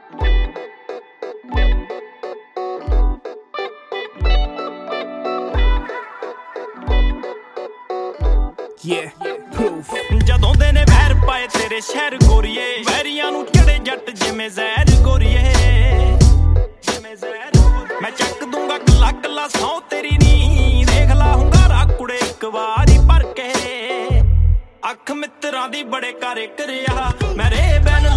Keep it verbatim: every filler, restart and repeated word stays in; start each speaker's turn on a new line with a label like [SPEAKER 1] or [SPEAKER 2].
[SPEAKER 1] Yeah, proof ਜਦੋਂ ਦੇ ਨੇ ਵਹਿਰ ਪਾਏ ਤੇਰੇ ਸ਼ਹਿਰ ਗੋਰੀਏ ਵੈਰੀਆਂ ਨੂੰ ਚੜੇ ਜੱਟ ਜਿਵੇਂ ਜ਼ਹਿਰ ਗੋਰੀਏ ਜਿਵੇਂ ਜ਼ਹਿਰ ਮੈਂ ਚੱਕ ਦੂੰਗਾ ਕੱਲਾ ਕੱਲਾ ਸੌ ਤੇਰੀ ਨੀ ਦੇਖ ਲਾ ਹੁੰਗਾਰਾ ਕੁੜੇ ਇੱਕ ਵਾਰੀ ਭਰ ਕੇ ਅੱਖ ਮਿੱਤਰਾਂ ਦੀ ਬੜੇ ਕਾਰੇ ਕਰਿਆ ਮੇਰੇ ਬੈਨ